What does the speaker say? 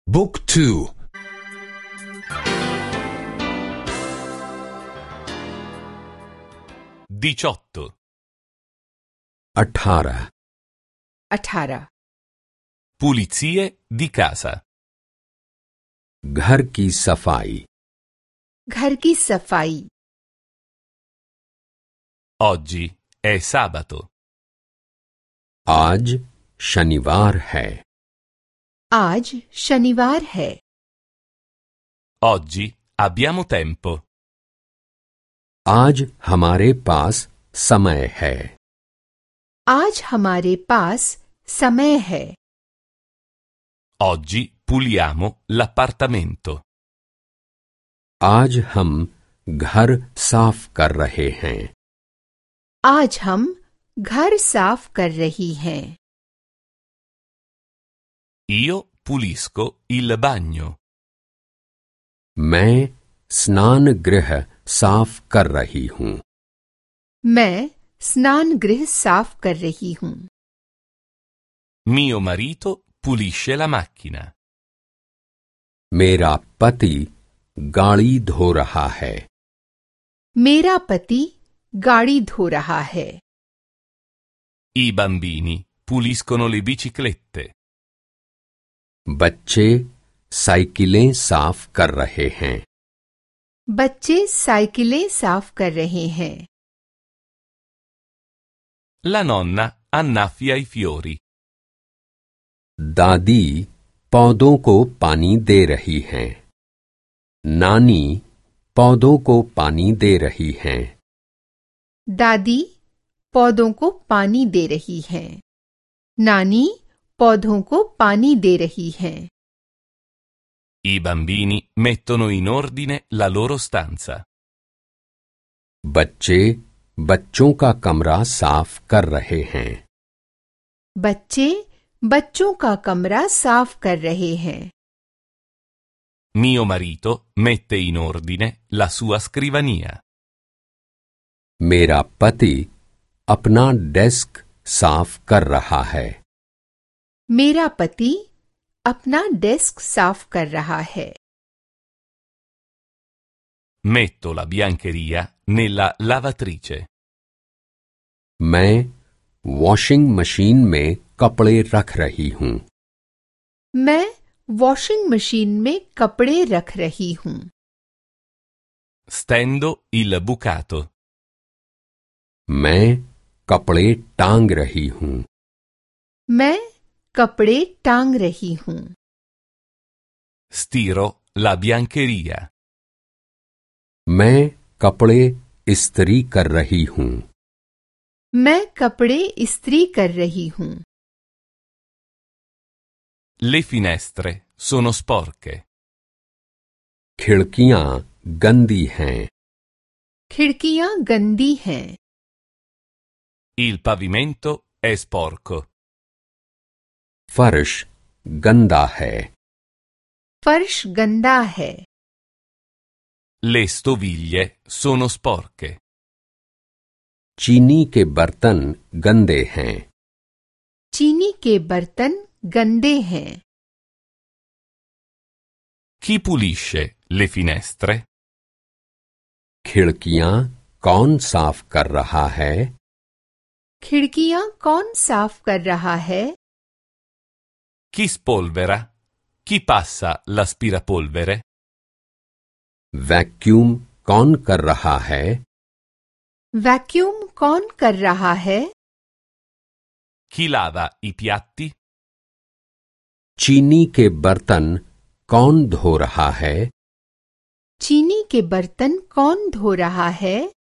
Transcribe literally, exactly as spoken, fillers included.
บุ๊กทู diciotto अठारह अठारह pulizie di casa घर की सफाई घर की सफाई oggi è sabato आज शनिवार है आज शनिवार है oggi abbiamo tempo आज हमारे पास समय है आज हमारे पास समय है oggi puliamo l'appartamento आज हम घर साफ कर रहे हैं आज हम घर साफ कर रही हैं io pulisco il bagno मैं स्नान गृह साफ कर रही हूँ मैं स्नान गृह साफ कर रही हूँ mio marito pulisce la macchina मेरा पति गाड़ी धो रहा है मेरा पति गाड़ी धो रहा है i bambini puliscono le biciclette बच्चे साइकिलें साफ कर रहे हैं बच्चे साइकिलें साफ कर रहे हैं la nonna annaffia i fiori दादी पौधों को पानी दे रही हैं नानी पौधों को पानी दे रही हैं दादी पौधों को पानी दे रही हैं नानी पौधों को पानी दे रही हैं i bambini mettono in ordine la loro stanza बच्चे बच्चों का कमरा साफ कर रहे हैं बच्चे बच्चों का कमरा साफ कर रहे हैं mio marito mette in ordine la sua scrivania मेरा पति अपना डेस्क साफ कर रहा है मेरा पति अपना डेस्क साफ कर रहा है metto la biancheria nella lavatrice मैं वॉशिंग मशीन में कपड़े रख रही हूँ मैं वॉशिंग मशीन में कपड़े रख रही हूँ stendo il bucato मैं कपड़े टांग रही हूँ मैं कपड़े टांग रही हूँ stiro la biancheria मैं कपड़े इस्त्री कर रही हूँ मैं कपड़े इस्त्री कर रही हूँ le finestre sono sporche खिड़कियाँ गंदी हैं खिड़कियाँ गंदी हैं il pavimento è sporco फर्श गंदा है फर्श गंदा है le stoviglie sono sporche चीनी के बर्तन गंदे हैं चीनी के बर्तन गंदे हैं chi pulisce le finestre खिड़कियाँ कौन साफ कर रहा है खिड़कियाँ कौन साफ कर रहा है chi spolvera chi passa l'aspirapolvere vacuum कौन कर रहा है वैक्यूम कौन कर रहा है chi lava i piatti चीनी के बर्तन कौन धो रहा है चीनी के बर्तन कौन धो रहा है